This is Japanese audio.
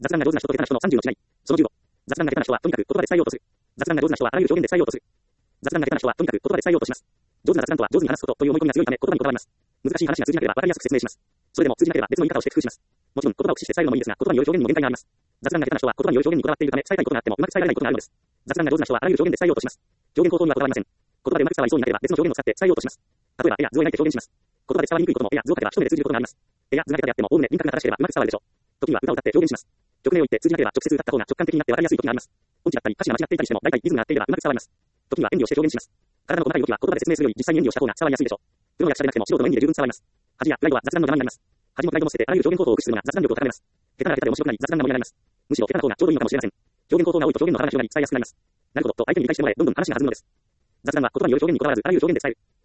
雑談が上手な人と下手な人の30の違い。その15。雑談が下手な人はとにかく言葉で伝えようとする。雑談が上手な人はあらゆる表現で伝えようとする。雑談が下手な人はとにかく言葉で伝えようとします。上手な雑談とは上手に話すことという思い込みが強いため言葉にこだわります。難しい話が通じなければ分かりやすく説明します。それでも通じなければ別の言い方をして工夫します。もちろん言葉を駆使して伝えるのもいいですが、言葉による表現にも限界があります。雑談が下手な人は言葉による表現にこだわっているため伝えたいことがあってもうまく伝えられないことがあるのです。雑談が上手な人はあらゆる表現で伝えようとします。表現口頭にはこだわりません。言葉でうまく伝わりそうになければ別の表現を使って伝えようとします。例えば絵や図を描いて表現します。言葉で伝わりにくいことも絵や図を描けば一目で通じることがあります。絵や図が下手であってもおおむね輪郭が正しければうまく伝わるでしょう。時には歌を歌って表現します。曲名を言って通じなければ直接歌った方が直感的になって分かりやすい時があります。音痴だったり歌詞が間違っていたりしても大体リズムが合っていればうまく伝わります。時には演技をして表現します。体の細かい動きは言葉で説明するより実際に演技をした方が伝わりやすいでしょう。プロの役者でなくても素人の演技で十分伝わります。恥やプライドは雑談の邪魔になります。恥もプライドも捨ててあらゆる表現口頭を駆使するのが雑談力を高めます。下手なら下手で面白くなり雑談が盛り上がります。むしろ下手な方がちょうどいいのかもしれません。表現口頭が多いと表現の幅が広がり伝えやすくなります。なるほどと相手に理解してもらえどんどん話が弾むのです。雑談は言葉による表現にこだわらずあらゆる表現で伝える。